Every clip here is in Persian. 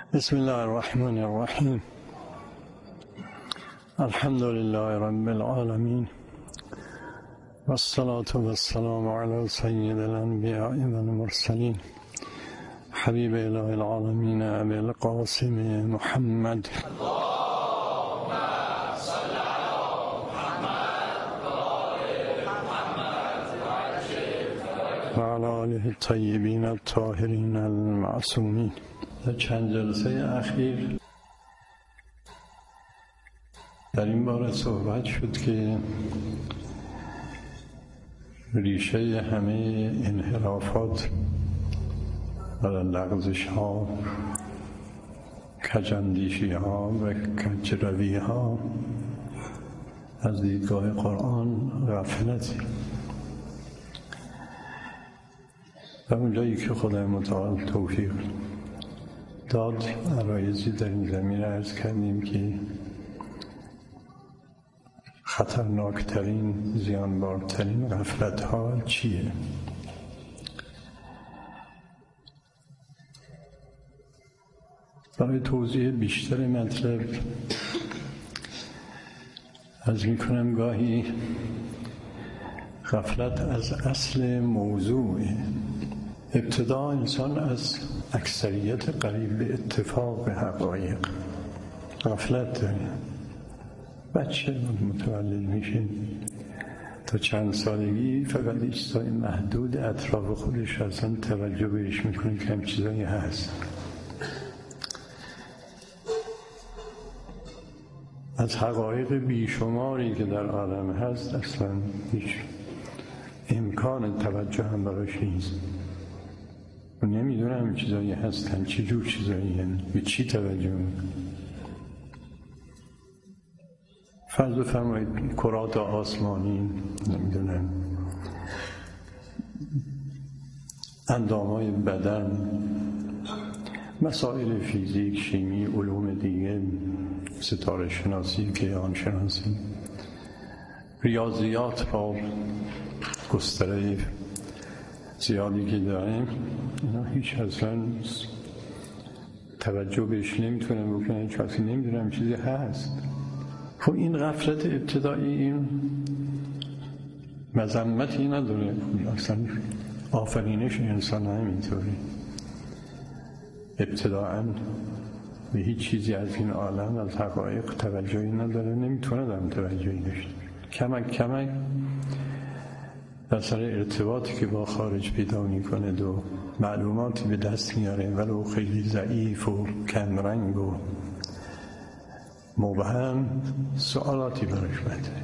بسم الله الرحمن الرحیم. الحمد لله رب العالمین و الصلاة و السلام علی سید الانبیاء و المرسلین حبیب اله العالمین ابی القاسم محمد و علی آله الطیبین الطاهرین المعصومین. در چند جلسه اخیر در این باره صحبت شد که ریشه همه انحرافات و لغزش ها، کجندیشی ها و کجروی ها از دیدگاه قرآن غفلتی و اونجایی که خدای متعال توفیق داد عرایزی در این زمینه عرض کردیم که خطرناکترین، زیانبارترین غفلت ها چیه؟ برای توضیح بیشتر مطلب عرض میکنم گاهی غفلت از اصل موضوع. ابتدا انسان از اکثریت قریب به اتفاق به حقایق غفلت داره. بچه متولد میشه تا چند سالگی فقط اجزای محدود اطراف خودش اصلا توجه بهش میکنه که هم چیزایی هست. از حقایق بیشماری که در عالم هست اصلا هیچ امکان توجه هم براش نیست. و نمیدونه هم چیزایی هستن، چه جور چیزایی هستن، به چی توجه میکنه. فرض بفرمایید کرات آسمانی، نمیدونم اندامهای بدن، مسائل فیزیک، شیمی، علوم دیگه، ستاره شناسی، کیهان شناسی، ریاضیات با گستره زیادی که داریم، اینا هیچ اصلا توجه بهش نمیتونه بکنه، چون اصلا نمیدونم چیزی هست. خب این غفلت ابتدایی، این مذمتی نداره، اصلا آفرینش انسان همینطوری. ابتداءً به هیچ چیزی از این عالم، از حقایق توجهی نداره، نمیتونه دارم توجهی داشته. کمک در سر ارتباطی که با خارج پیدا میکنه و معلوماتی به دست میاره ولو خیلی ضعیف و کمرنگ و مبهم، سوالاتی براش مطرحه.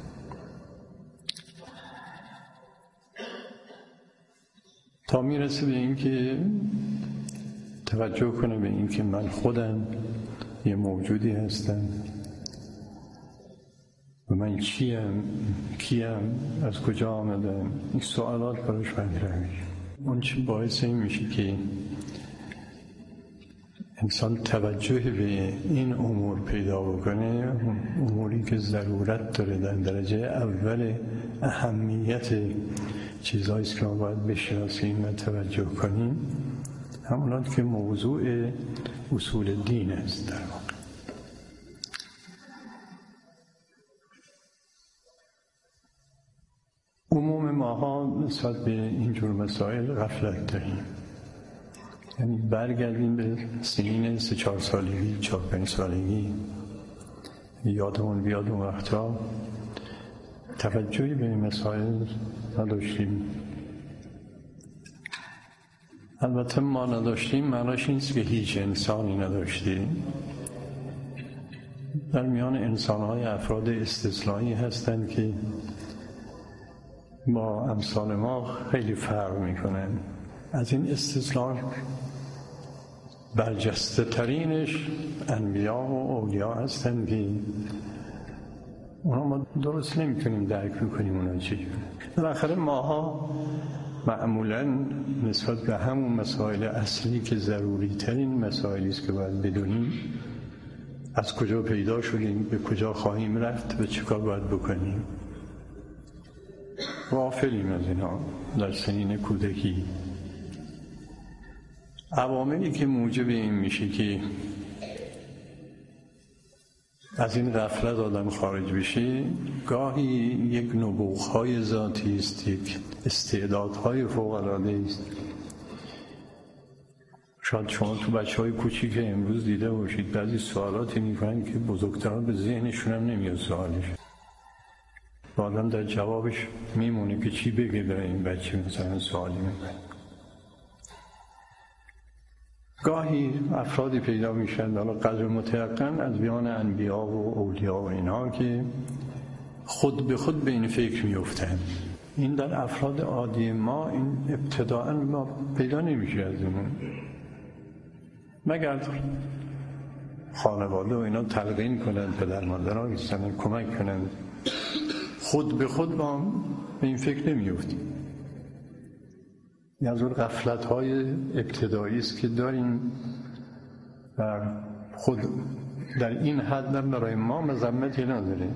تا میرسه به این که توجه کنه به این که من خودم یه موجودی هستم و من چیم، کیم، از کجا آمدم. این سوالات براش مطرح میشه. اون چی باعث این میشه که انسان توجه به این امور پیدا بکنه، اموری که ضرورت داره در درجه اول اهمیت چیزهایی که ما باید بشناسیم و توجه کنیم، همونات که موضوع اصول دین است. در واقع عموم ماها نسبت به اینجور مسائل غفلت داریم. یعنی برگردیم به سنین 3-4 سالگی، 4-5 سالگی، یادمون بیاد اون وقتا توجهی به این مسائل نداشتیم. البته ما نداشتیم معناش نیست که هیچ انسانی نداشتیم. در میان انسان‌های افراد استثنایی هستند که با امثال ما خیلی فرق میکنن. از این استثناء برجسته ترینش انبیا و اولیاء هستند که اونا ما درست نمیتونیم درک کنیم اونا چیه. بالاخره ماها معمولاً نسبت به همون مسائل اصلی که ضروری ترین مسائلی است که باید بدونیم، از کجا پیدا شدیم، به کجا خواهیم رفت و چه کار باید بکنیم، غافلیم از اینا در سنین کودکی. عواملی که موجب این میشه که از این غفلت آدم خارج بشه، گاهی یک نبوغ‌های ذاتی است، یک استعدادهای فوق‌العاده است. شاید شما تو بچه‌های کوچیک امروز دیده باشید بعضی سوالاتی میکنن که بزرگتران به ذهنشون هم نمیاد سوالش. آدم در جوابش میمونه که چی بگه برای این بچه مثلا سوالی میکنه. گاهی افرادی پیدا میشن حالا قدر متیقن از میان انبیا و اولیا و اینها که خود به خود به این فکر میفتن. این در افراد عادی ما این ابتداءً ما پیدا نمیشه از اون، مگر خانواده و اینا تلقین کنند، پدر مادرها ایستن کمک کنند، خود به خود ما به این فکر نمیفتیم. این از اون غفلت‌های ابتدایی است که داریم و خود در این حد هم برای ما مذمتی نداره.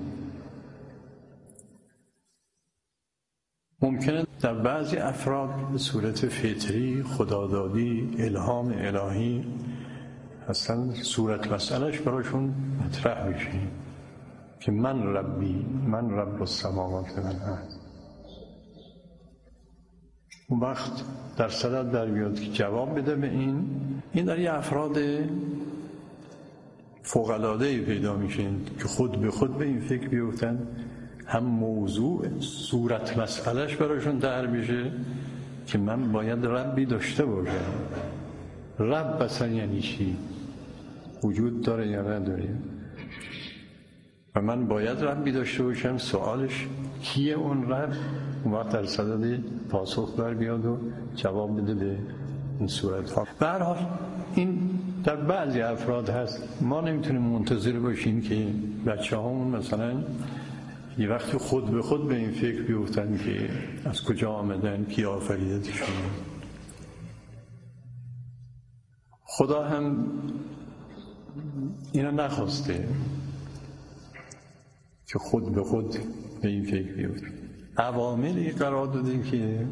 ممکنه در بعضی افراد به صورت فطری، خدادادی، الهام الهی اصلا صورت مسئلهش براشون مطرح بشه که من ربی، من رب السماوات و الارض. اون وقت در صدد در بیاد که جواب بده به این در یه افراد فوق‌العاده‌ای پیدا میشه که خود به خود به این فکر بیفتن، هم موضوع صورت مسئلهش براشون در بشه که من باید ربی داشته باشم. رب اصلا یعنی چی؟ وجود داره یا نداره؟ و من باید ربی داشته باشم. سوالش کیه اون رب؟ اون وقت در صدد پاسخ در بیاد و جواب بده به این صورت ها. به هر حال این در بعضی افراد هست. ما نمیتونیم منتظر باشیم که بچه هامون مثلا یه وقتی خود به خود به این فکر بیفتن که از کجا آمدن، کی آفریدتشون. خدا هم اینا نخواسته که خود به خود به این فکر بیفتن. عواملی قرار داده که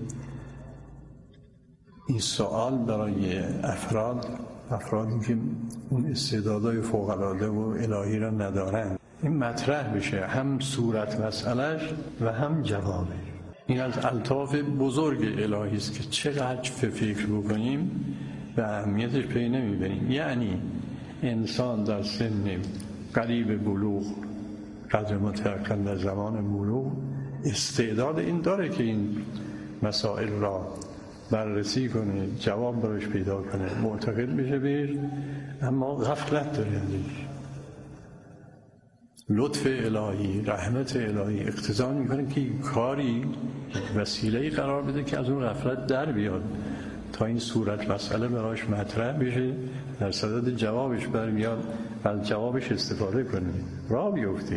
این سوال برای افرادی که اون استعدادهای فوق‌العاده و الهی را ندارن این مطرح بشه، هم صورت مسئلهش و هم جوابش. این از الطاف بزرگ الهی است که چقدر فکر بکنیم به اهمیتش پی نمیبریم. یعنی انسان در سن قریب بلوغ، قدر متأخر در زمان بلوغ، استعداد این داره که این مسائل را بررسی کنه، جواب براش پیدا کنه، معتقد بشه بهش، اما غفلت داره ازش. لطف الهی، رحمت الهی اقتضا میکنه که کاری وسیله‌ای قرار بده که از اون غفلت در بیاد تا این صورت مسئله براش مطرح بشه، در صدد جوابش برمیاد و از جوابش استفاده کنه، راه بیفته.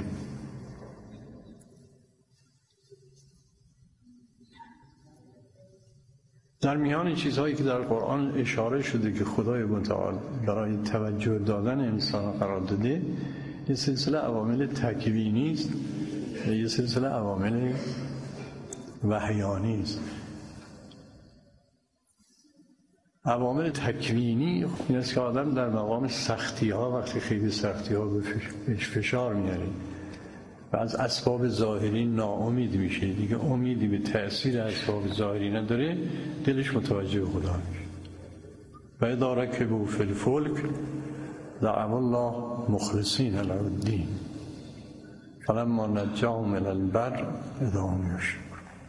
در میان چیزهایی که در قرآن اشاره شده که خدای متعال برای توجه دادن انسان قرار داده، یه سلسله عوامل تکوینی است و یه سلسله عوامل وحیانی است. عوامل تکوینی این است که آدم در مقام سختی ها، وقتی خیلی سختی ها بهش فشار میاره و از اسباب ظاهری ناامید میشه، دیگه امیدی به تأثیر اسباب ظاهری نداره، دلش متوجه خدا میشه. و اذا رکبوا فی الفلک دعوا الله مخلصین له الدین فلما نجاهم الی البر اذا هم یشرکون.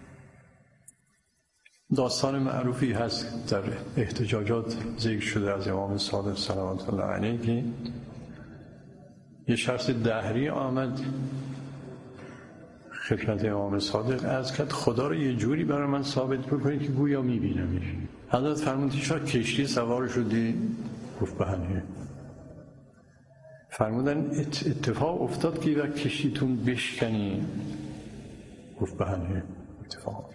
داستان معروفی هست در احتجاجات ذکر شده از امام صادق صلوات الله علیه که یه شخص دهری آمد خدمت امام صادق عرض کرد خدا رو یه جوری برای من ثابت بکنید که گویا میبینمش. حضرت فرمودن شما کشتی سوار شدی؟ گفت بله. فرمودن اتفاق افتاد که وقت کشتیتون بشکنی؟ گفت بله اتفاق.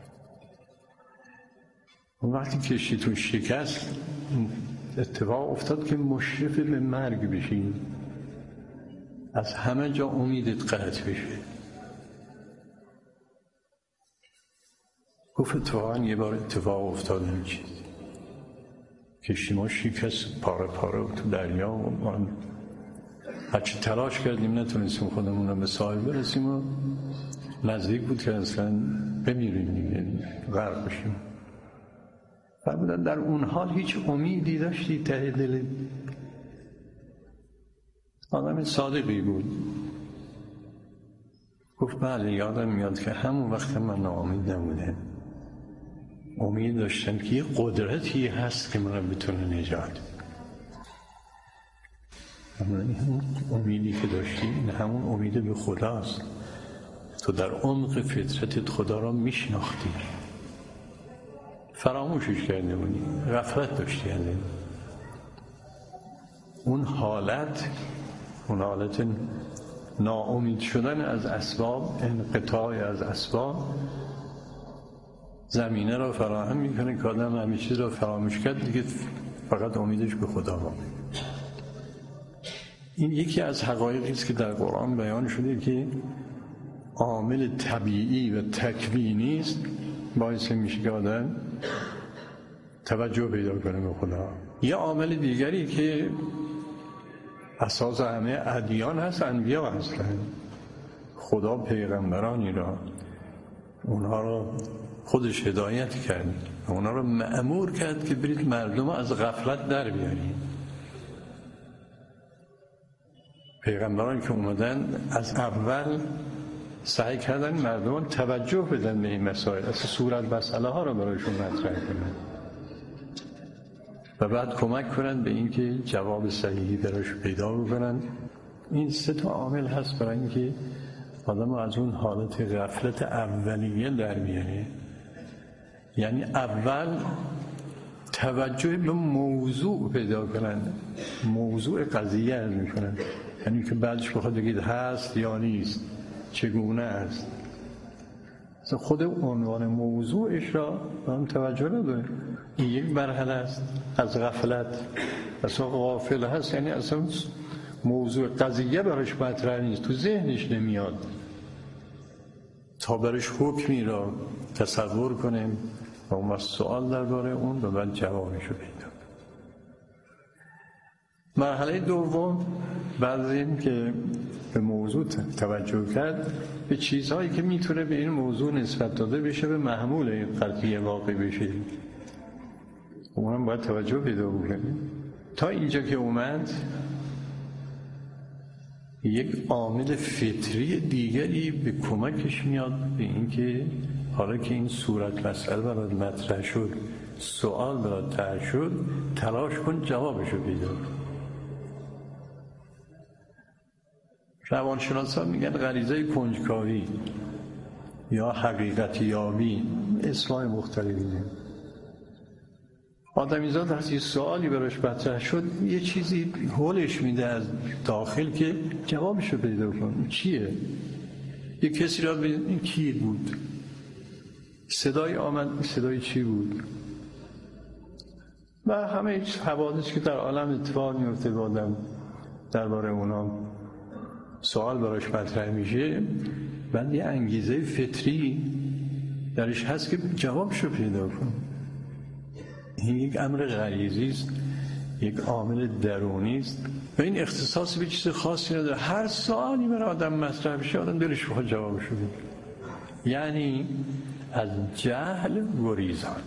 اون وقتی کشتیتون شکست اتفاق افتاد که مشرف به مرگ بشین، از همه جا امیدت قطع بشه. گفت اتفاقا یه بار اتفاق افتاد این چیز. کشتی ما شکست پاره پاره و تو دریا و ما هرچی تلاش کردیم نتونستیم خودمون رو به ساحل برسیم و نزدیک بود که اصلا بمیریم دیگه، غرق بشیم. فرمودن در اون حال هیچ امیدی داشتی ته دل؟ آدم صادقی بود. گفت بله یادم میاد که همون وقت من ناامید نبودم، امید داشتم که یه قدرتی هست که من رو بتونه نجات. همون امیدی که داشتی این همون امید به خداست. تو در عمق فطرتت خدا را میشناختی، فراموشش کرده بودی، غفلت داشتی ازش. اون حالت ناامید شدن از اسباب، انقطاع از اسباب زمینه را فراهم میکنه که آدم همه چیز را فراموش کرد دیگه، فقط امیدش به خدا باشه. این یکی از حقایقی است که در قرآن بیان شده که عامل طبیعی و تکوینی است باعث میشه که آدم توجه پیدا کنه به خدا. یه عامل دیگری که اساس همه ادیان هست، انبیا هستن. خدا پیغمبرانی را اونها را خودش هدایت کرد، اونها را مأمور کرد که برید مردم از غفلت در بیارید. پیغمبران که اومدن از اول سعی کردن مردمان توجه بدن به این مسائل، اصلا صورت مسئله ها را برایشون مطرح کنن و بعد کمک کنن به اینکه جواب صحیحی براش پیدا بکنن. این سه تا عامل هست برای اینکه آدم از اون حالت غفلت اولیه در بیاره. یعنی اول توجه به موضوع پیدا کنن، موضوع قضیه عرض میکنن، یعنی که بعدش بخواد بگید هست یا نیست، چگونه است. خود عنوان موضوعش را هم توجه نداره. این یک مرحله است از غفلت. اصلا غافل هست یعنی اصلا موضوع قضیه براش مطرح نیست، تو ذهنش نمیاد تا براش حکمی را تصور کنیم و اون سوال درباره اون و بعد جوابش رو پیدا. مرحله دوم بعد از این که به موضوع توجه کرد، به چیزهایی که میتونه به این موضوع نسبت داده بشه به محمول این قضیه واقع بشه، اونم باید توجه پیدا بکنه. تا اینجا که اومد یک عامل فطری دیگری به کمکش میاد به اینکه حالا که این صورت مسئله برات مطرح شد، سوال برات طرح شد، تلاش کن جوابشو پیدا کن. روانشناسان میگن غریزه کنجکاوی یا حقیقت یابی، اسمای مختلفی داره. آدمیزاد هست یه سوالی براش مطرح شد، یه چیزی هولش میده از داخل که جوابشو پیدا کن. چیه؟ یه کسی را ببین این کی بود؟ صدای آمد، صدای چی بود؟ و همه حوادث که در عالم اتفاق میفته با آدم درباره اونا سوال براش مطرح میشه، بعد یه انگیزه فطری درش هست که جوابشو پیدا کن. این یک امر غریزی است، یک عامل درونی است و این اختصاص به چیز خاصی نداره. هر سوالی برای آدم مطرح بشه آدم دلش بخواد جوابشو بده. یعنی از جهل گریزان.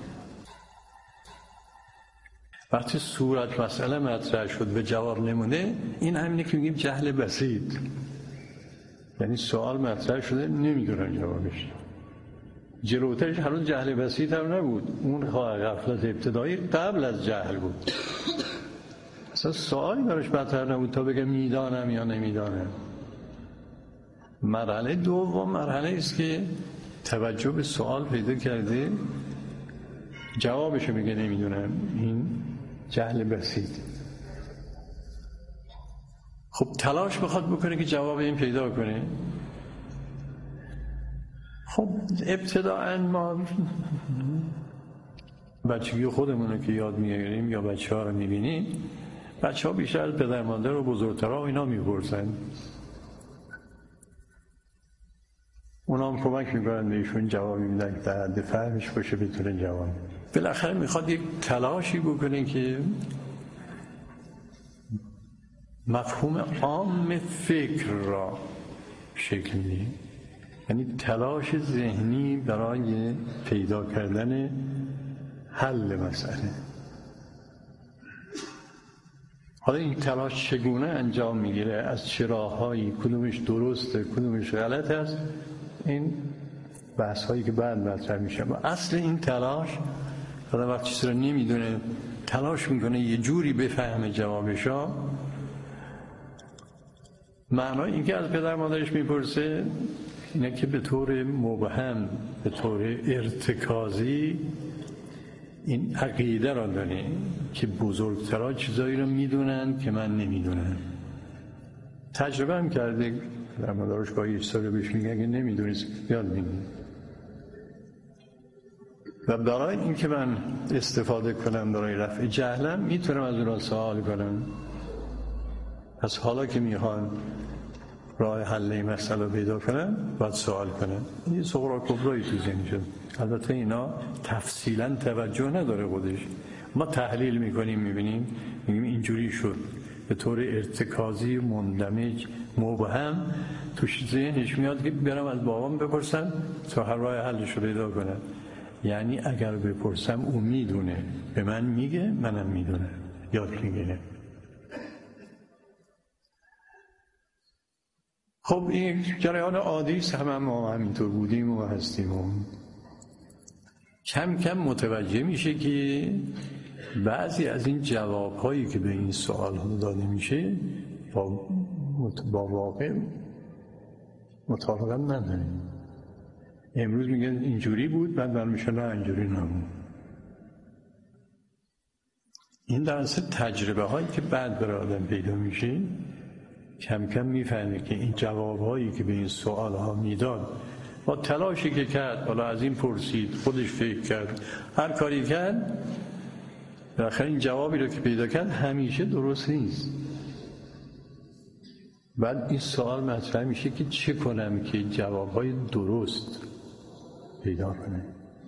وقتی صورت مسئله مطرح شد و جواب نمونه، این همینه که میگیم جهل بسیط. یعنی سوال مطرح شده نمیدونن جوابش. جلوترش هنوز جهل بسیط هم نبود، اون غفلت ابتدایی قبل از جهل بود. اصلا سوالی براش مطرح نبود تا بگه میدانم یا نمیدانم. مرحله دوم مرحله است که توجه به سوال پیدا کرده، جوابشو میگه نمیدونم. این جهل بسیط. خب تلاش بخواد بکنه که جواب این پیدا کنه. خب ابتداءً ما بچگی خودمونه که یاد میگیریم یا بچه ها رو میبینیم، بچه ها بیشتر از پدر مادر و بزرگترها و اینا میپرسن، اونا هم کمک میکنن بهشون جواب میدن که در حد فهمش باشه بتونه جواب. بالاخره میخواد یک تلاشی بکنه که مفهوم عام فکر را شکل میده، یعنی تلاش ذهنی برای پیدا کردن حل مسئله. حالا این تلاش چگونه انجام میگیره، از چه راههایی، کدومش درسته کدومش غلط است، این بحث هایی که بعد مطرح میشه. و اصل این تلاش، حالا وقتی چیزی رو نمیدونه تلاش میکنه یه جوری بفهمه جوابشا. معنای این که از پدر مادرش میپرسه اینه که به طور مبهم، به طور ارتکازی این عقیده را داره که بزرگترها چیزایی رو میدونن که من نمیدونم. تجربه هم کرده، پدر مادرش گاهی سال بهش میگه اگه نمیدونید یاد میگی. و برای این که من استفاده کنم برای رفع جهلم میتونم از اونها سوال کنم. پس حالا که میخوان راه حل این مسئله پیدا کنم باید سوال کنم. یه صغرا کبرایی تو ذهن شد. البته اینا تفصیلا توجه نداره خودش، ما تحلیل میکنیم میبینیم میگیم اینجوری شد، به طور ارتکازی مندمج مبهم توش ذهنش میاد که برم از بابام بپرسم تا هر راه حلش رو پیدا کنم. یعنی اگر بپرسم او میدونه، به من میگه، منم میدونم، یاد میگیره. خب این جریان عادی است، ما همینطور بودیم و هستیم و کم کم متوجه میشه که بعضی از این جوابهایی که به این سوال ها داده میشه با واقع مطابقت نداره. امروز میگن اینجوری بود، بعد برمیشه نه اینجوری نبود. این در اصل تجربه هایی که بعد برای آدم پیدا میشه کم کم میفهمه که این جوابهایی که به این سوال ها میداد با تلاشی که کرد، حالا از این پرسید، خودش فکر کرد، هر کاری کرد، بالاخره این جوابی رو که پیدا کرد همیشه درست نیست. بعد این سوال مطرح میشه که چه کنم که جوابهای درست پیدا کنه.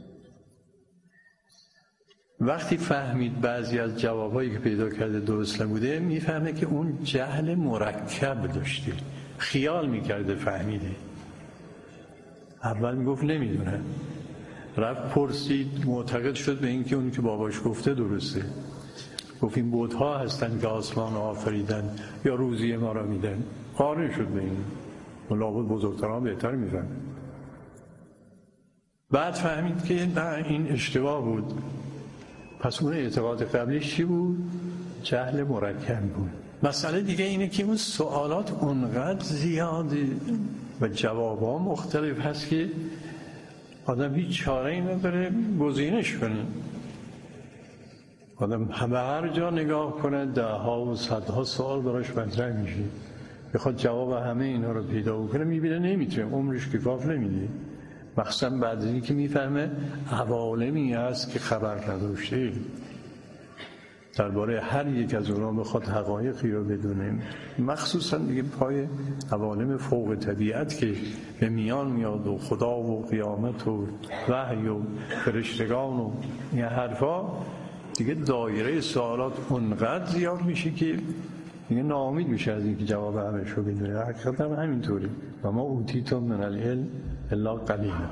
وقتی فهمید بعضی از جوابهایی که پیدا کرده درست نبوده، میفهمه که اون جهل مرکب داشته، خیال میکرده فهمیده. اول میگفت نمیدونم، رفت پرسید، معتقد شد به این که اون که باباش گفته درسته. گفت این بت‌ها هستن که آسمان آفریدن یا روزی ما را میدن. قانع شد به این، لابد بزرگتران بهتر میفهمن. بعد فهمید که نه، این اشتباه بود. پس اون اعتقاد قبلیش چی بود؟ جهل مرکب بود. مسئله دیگه اینه که اون سوالات اونقدر زیاده و جوابها مختلف هست که آدم هیچ چاره‌ای نداره گزینش کنه. آدم به هر جا نگاه کنه ده‌ها و صدها سوال براش مطرح میشه، بخواد جواب همه اینا رو پیدا بکنه، میبینه نمیتونه، عمرش کفاف نمیده. مخصوصا بعد از اینکه میفهمه عوالمی هست که خبر نداشته، درباره هر یک از اونا بخواد حقایقی رو بدونه، مخصوصا دیگه پای عوالم فوق طبیعت که به میان میاد و خدا و قیامت و وحی و فرشتگان و این حرفا، دیگه دایره سوالات اونقدر زیاد میشه که دیگه ناامید میشه از اینکه جواب همش رو بدونه. حقیقت هم همینطوری، و ما اوتیتم من العلم الا قلیلا.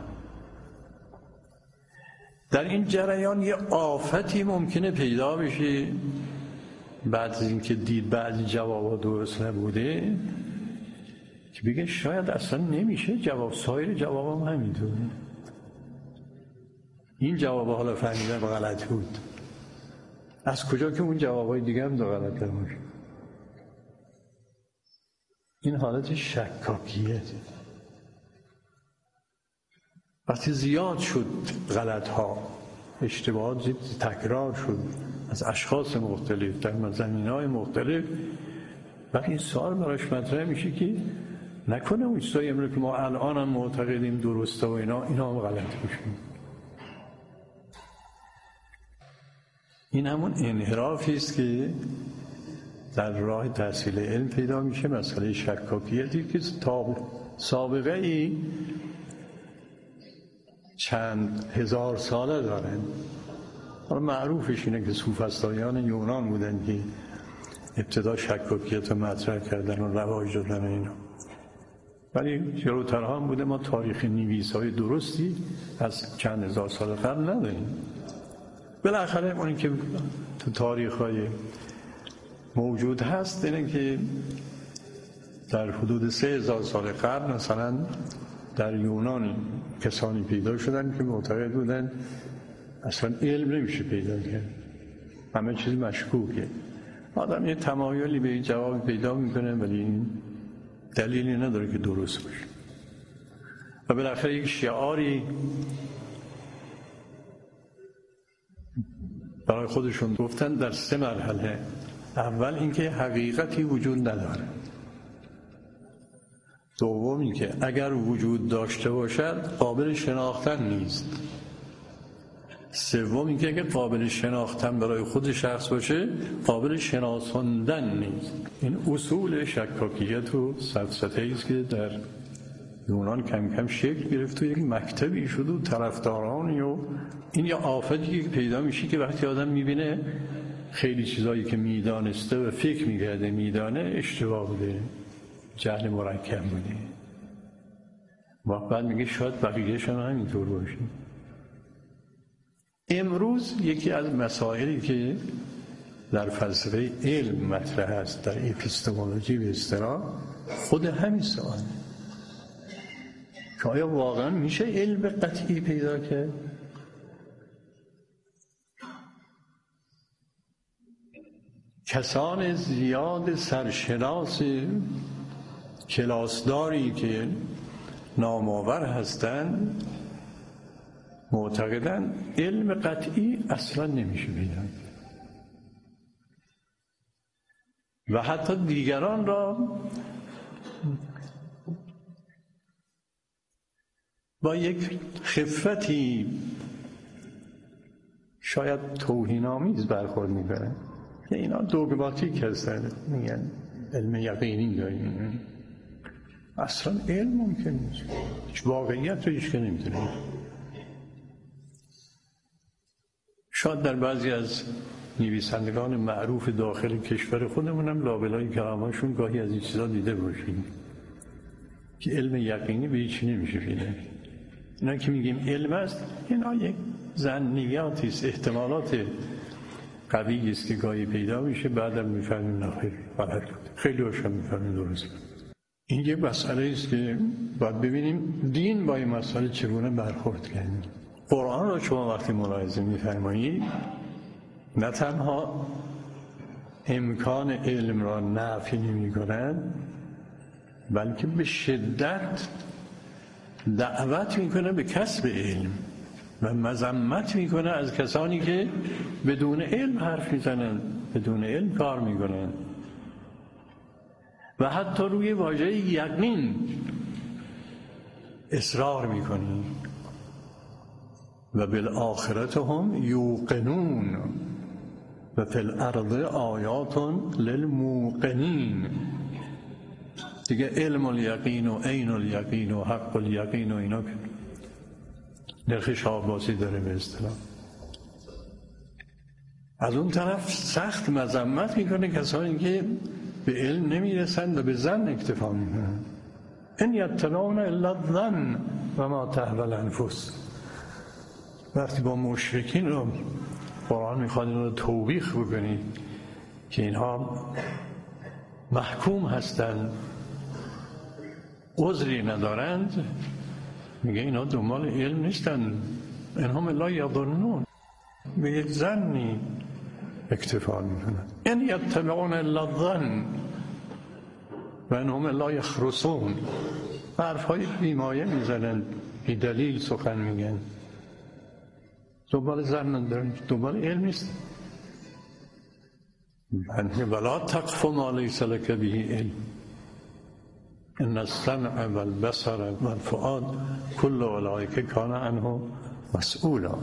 در این جریان یه آفتی ممکنه پیدا بشه بعد از اینکه دید بعضی جوابا درست نبوده، که بگه شاید اصلا نمیشه جواب، سایر جواب هم همینطوره. این جواب حالا فهمیدن غلط بود، از کجا که اون جوابای دیگه هم غلط باشه. این حالت شکاکیته. وقتی زیاد شد غلط ها، اشتباهات تکرار شد از اشخاص مختلف در زمینه‌های مختلف، وقتی این سوال براش مطرح میشه که نکنه اون چیزایی امروز که ما الان هم معتقدیم درسته و اینا هم غلط میشه. این همون انحرافی است که در راه تحصیل علم پیدا میشه، مسئله شکاکیتی که سابقه ای چند هزار ساله دارن. حالا معروفش اینه که سوفسطائیان یونان بودن که ابتدا شکاکیت رو مطرح کردن و رواج دادن اینا، ولی جلوترها هم بوده. ما تاریخ نویس‌های درستی از چند هزار سال قبل نداریم. بالاخره اونی که تو تاریخ‌های موجود هست اینه که در حدود 3000 سال قبل مثلا در یونان کسانی پیدا شدن که معتقد بودن اصلا علم نمیشه پیدا کرد، همه چیز مشکوکه. آدم یه تمایلی به این جواب پیدا میکنه ولی این دلیلی نداره که درست باشه. و بالاخره یک شعاری برای خودشون گفتن در 3 مرحله. اول اینکه حقیقتی وجود نداره، دوم اینکه اگر وجود داشته باشد قابل شناختن نیست، سوم اینکه اگر قابل شناختن برای خود شخص باشه قابل شناساندن نیست. این اصول شکاکیت و سفسطه‌ای است که در یونان کم کم شکل گرفت و یک مکتبی شد و طرفدارانی و این یه آفتی که پیدا میشه که وقتی آدم میبینه خیلی چیزایی که میدانسته و فکر میکرده میدانه اشتباه بوده، جهل مرکب بوده، و بعد میگه شاید بقیه‌ش هم همینطور باشه. امروز یکی از مسائلی که در فلسفه علم مطرح است، در اپیستمولوژی به اصطلاح، خود همین سوال که آیا واقعا میشه علم قطعی پیدا کرد؟ کسان زیاد سرشناس کلاسداری که نامآور هستند معتقدن علم قطعی اصلا نمیشه پیدا کرد و حتی دیگران را با یک خفتی شاید توهین‌آمیز برخورد می‌کنن که اینا دوگماتیک هستن، میگن علم یقینی داریم. اصلا علم ممکن نیست، هیچ واقعیت رو هیچ که نمی‌دونه. شاید در بعضی از نویسندگان معروف داخل کشور خودمون هم لابلای کلاماشون گاهی از این چیزا دیده باشیم که علم یقینی به هیچی نمیشه پیدا کرد. اینا که میگیم علم است، اینا یک ظنیاتی است، احتمالات قوی است که گاهی پیدا میشه، بعدم میفهمیم نخیر غلط بود، خیلی هاشم میفهمیم درست بود. این یک مسئله است که باید ببینیم دین با این مسئله چگونه برخورد کرده. قرآن را شما وقتی ملاحظه می‌فرمایید نه تنها امکان علم را نفی نمی‌کند، بلکه به شدت دعوت می‌کنه به کسب علم و مذمت می‌کنه از کسانی که بدون علم حرف می‌زنند، بدون علم کار می‌کنند و حتی روی واژه یقین اصرار می‌کنه. و بالآخرة هم یوقنون و فی الارض آیات للموقنین. دیگه علم الیقین و عین الیقین و حق الیقین و اینا که نرخ شاباسی داره به اصطلاح. از اون طرف سخت مذمت میکنه کسانی که به علم نمیرسند و به ظن اکتفا میکنن. ان یتبعون الا الظن و ما تهوی الانفس. وقتی با مشرکین رو قرآن میخواد این رو توبیخ بکنید که اینها محکوم هستند، عذری ندارند، میگه اینا دنبال علم نیستن، اینهم لا یظنون، به یک ظنی اکتفا میکنند. ان یتبعون الا الظن و اینهم لا یخرصون. حرفهای بیمایه میزنن، بی دلیل سخن میگن، دنبال ظن ندارن، دنبال علم نیست. ولا تقف ما لیس لک به علم ان السمع والبصر والفؤاد كل اولئک کان عنه مسئولا.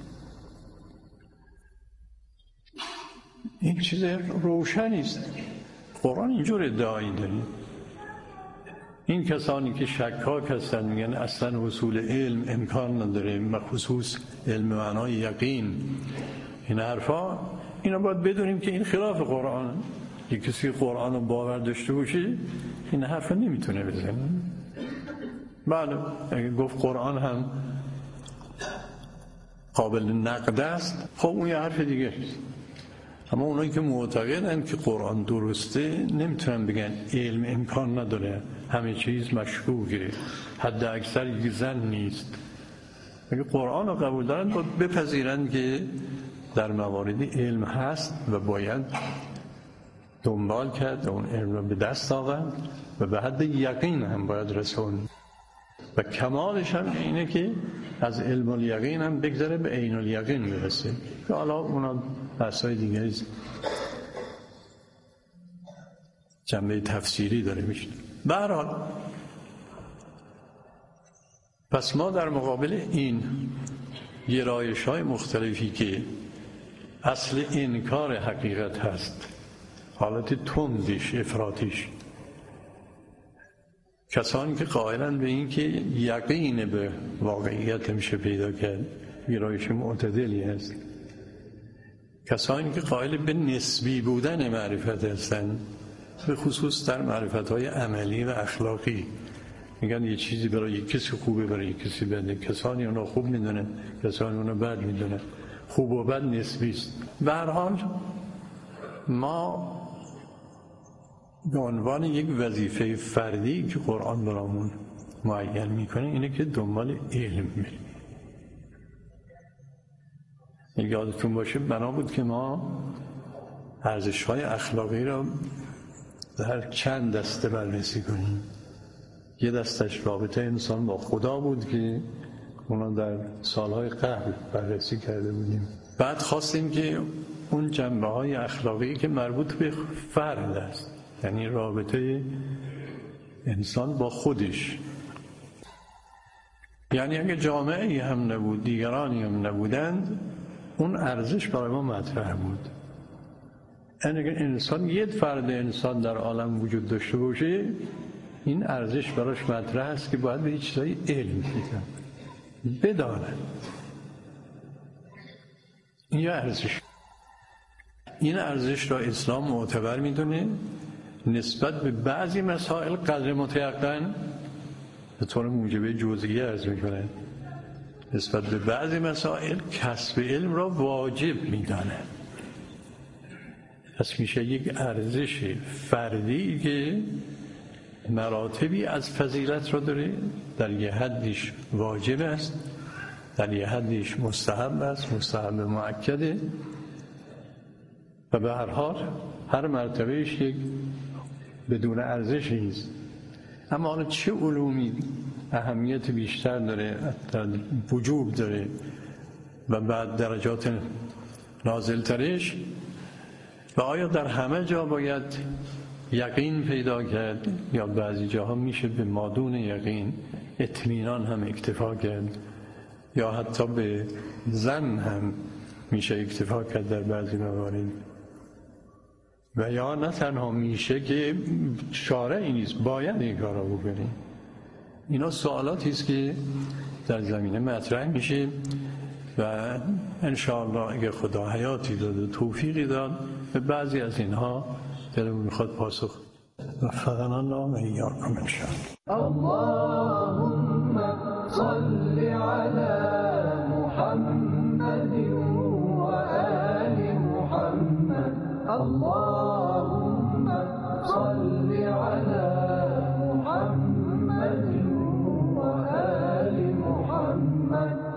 این چیز روشنی است. قرآن اینجور ادعایی داره. این کسانی که شکاک هستن میگن اصلا حصول علم امکان نداره، مخصوص علم معنای یقین این حرفا اینا باید بدونیم که این خلاف قرآن. یک کسی قرآن رو باور داشته باشه این حرفا نمیتونه بزنه. بله اگه گفت قرآن هم قابل نقد است، خب اون یه حرف دیگه است. اما اونایی که معتقدن که قرآن درسته نمیتونن بگن علم امکان نداره، همه چیز مشکوکه، حد اکثر یک زن نیست. اگه قرآن رو قبول دارن باید بپذیرن که در مواردی علم هست و باید دنبال کرد اون علم رو به دست آورد و به حد یقین هم باید رسوند و کمالش هم اینه که از علم الیقین هم بگذره به عین الیقین برسه که حالا اونا بحثای دیگه است، جنبه تفسیری داره میشه. به هر حال پس ما در مقابل این گرایش‌های مختلفی که اصل انکار حقیقت هست، حالت تندیش، افراطیش، کسانی که قائلن به این که یقین به واقعیت میشه پیدا کرد، گرایش معتدلی هست. کسانی که قائل به نسبی بودن معرفت هستن، به خصوص در معرفت‌های عملی و اخلاقی، میگن یه چیزی برای یک کسی خوبه برای یک کسی بده، کسانی اونا خوب میدونن کسانی اونا بد میدونن، خوب و بد نسبی است. به هر حال ما به عنوان یک وظیفه فردی که قرآن برامون معین میکنه اینه که دنبال علم بریم. یادتون باشه بنا بود که ما ارزش‌های اخلاقی را در چند دسته بررسی کنیم. یه دستش رابطه انسان با خدا بود که اونا در سالهای قبل بررسی کرده بودیم. بعد خواستیم که اون جنبه‌های اخلاقی که مربوط به فرد است، یعنی رابطه انسان با خودش، یعنی اگه جامعه‌ای هم نبود، دیگرانی هم نبودند، اون ارزش برای ما مطرح بود. یعنی اگه انسان، یک فرد انسان در عالم وجود داشته باشه، این ارزش براش مطرح است که باید به چیزای علم بدانه. این ارزش، این ارزش را اسلام معتبر میدونه نسبت به بعضی مسائل قدر متیقن به طور موجب جزئیه عرض میکنه، نسبت به بعضی مسائل کسب علم را واجب میدانه. پس میشه یک ارزش فردی که مراتبی از فضیلت را داره، در یه حدیش واجب است، در یه حدیش مستحب است، مستحب مؤکده، و به هر حال هر مرتبهش یک بدون ارزشی است. اما حالا چه علومی اهمیت بیشتر داره، وجوب داره و بعد درجات نازلترش، و آیا در همه جا باید یقین پیدا کرد یا بعضی جاها میشه به مادون یقین اطمینان هم اکتفا کرد، یا حتی به ظن هم میشه اکتفا کرد در بعضی موارد، و یا نه تنها میشه که شارعی نیست، باید این کار رو بکنیم. اینا سوالاتی است که در زمینه مطرح میشه و انشاءالله اگر خدا حیاتی داد و توفیقی داد به بعضی از اینها دلمون میخواد پاسخ وفقنا الله و ایاکم انشاءالله. اللهم صل علی محمد و آل محمد. اللهم صل علی محمد و آل محمد.